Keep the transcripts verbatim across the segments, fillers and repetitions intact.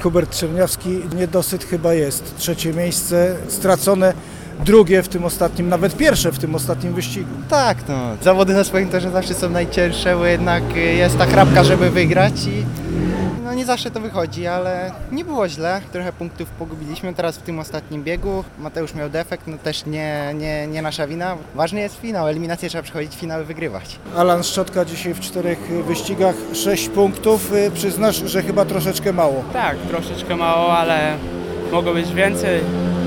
Hubert Czerniawski, niedosyt chyba jest. Trzecie miejsce stracone, drugie w tym ostatnim, nawet pierwsze w tym ostatnim wyścigu. Tak, no. Zawody na swoim torze zawsze są najcięższe, bo jednak jest ta chrapka, żeby wygrać i no nie zawsze to wychodzi, ale nie było źle. Trochę punktów pogubiliśmy teraz w tym ostatnim biegu. Mateusz miał defekt, no też nie, nie, nie nasza wina. Ważny jest finał, eliminację trzeba przechodzić, finały wygrywać. Alan Szczotka dzisiaj w czterech wyścigach, sześć punktów. Przyznasz, że chyba troszeczkę mało. Tak, troszeczkę mało, ale mogło być więcej.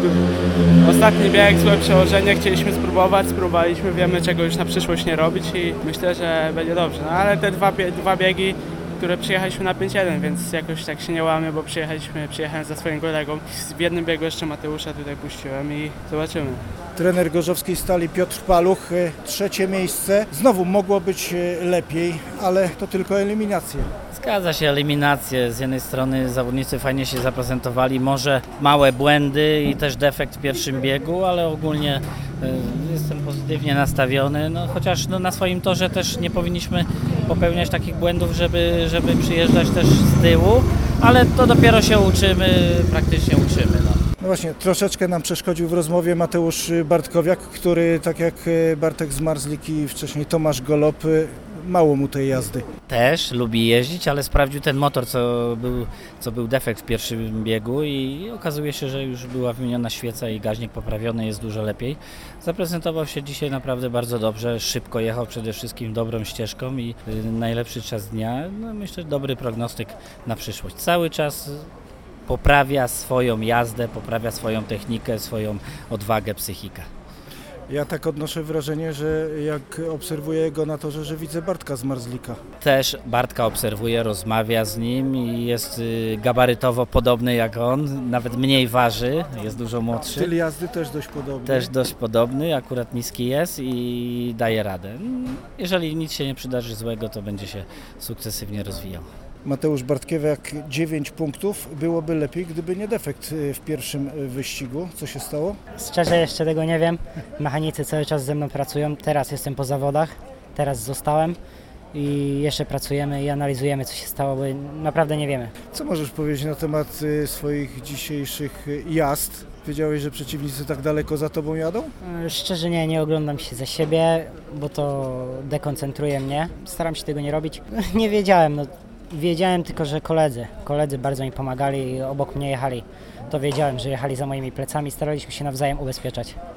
Ostatni bieg, złe przełożenie, chcieliśmy spróbować, spróbowaliśmy, wiemy czego już na przyszłość nie robić i myślę, że będzie dobrze. No ale te dwa, dwa biegi, które przyjechaliśmy na pięć jeden, więc jakoś tak się nie łamie, bo przyjechaliśmy, przyjechałem za swoim kolegą. W jednym biegu jeszcze Mateusza tutaj puściłem i zobaczymy. Trener gorzowskiej Stali Piotr Paluch, trzecie miejsce. Znowu mogło być lepiej, ale to tylko eliminacje. Zgadza się, eliminacje. Z jednej strony zawodnicy fajnie się zaprezentowali, może małe błędy i też defekt w pierwszym biegu, ale ogólnie y, jestem pozytywnie nastawiony, no, chociaż no, na swoim torze też nie powinniśmy popełniać takich błędów, żeby, żeby przyjeżdżać też z tyłu, ale to dopiero się uczymy, praktycznie uczymy. No. No właśnie, troszeczkę nam przeszkodził w rozmowie Mateusz Bartkowiak, który tak jak Bartek Zmarzlik i wcześniej Tomasz Golob, mało mu tej jazdy. Też lubi jeździć, ale sprawdził ten motor, co był, co był defekt w pierwszym biegu i okazuje się, że już była wymieniona świeca i gaźnik poprawiony, jest dużo lepiej. Zaprezentował się dzisiaj naprawdę bardzo dobrze, szybko jechał przede wszystkim dobrą ścieżką i najlepszy czas dnia. No myślę, dobry prognostyk na przyszłość. Cały czas poprawia swoją jazdę, poprawia swoją technikę, swoją odwagę, psychikę. Ja tak odnoszę wrażenie, że jak obserwuję go na torze, że widzę Bartka Zmarzlika. Też Bartka obserwuję, rozmawia z nim i jest gabarytowo podobny jak on, nawet mniej waży, jest dużo młodszy. Styl jazdy też dość podobny. Też dość podobny, akurat niski jest i daje radę. Jeżeli nic się nie przydarzy złego, to będzie się sukcesywnie rozwijał. Mateusz Bartkowiak, dziewięć punktów. Byłoby lepiej, gdyby nie defekt w pierwszym wyścigu. Co się stało? Szczerze jeszcze tego nie wiem. Mechanicy cały czas ze mną pracują. Teraz jestem po zawodach, teraz zostałem i jeszcze pracujemy i analizujemy, co się stało, bo naprawdę nie wiemy. Co możesz powiedzieć na temat swoich dzisiejszych jazd? Wiedziałeś, że przeciwnicy tak daleko za tobą jadą? Szczerze nie, nie oglądam się za siebie, bo to dekoncentruje mnie. Staram się tego nie robić. Nie wiedziałem, no. Wiedziałem tylko, że koledzy, koledzy bardzo mi pomagali i obok mnie jechali. To wiedziałem, że jechali za moimi plecami, staraliśmy się nawzajem ubezpieczać.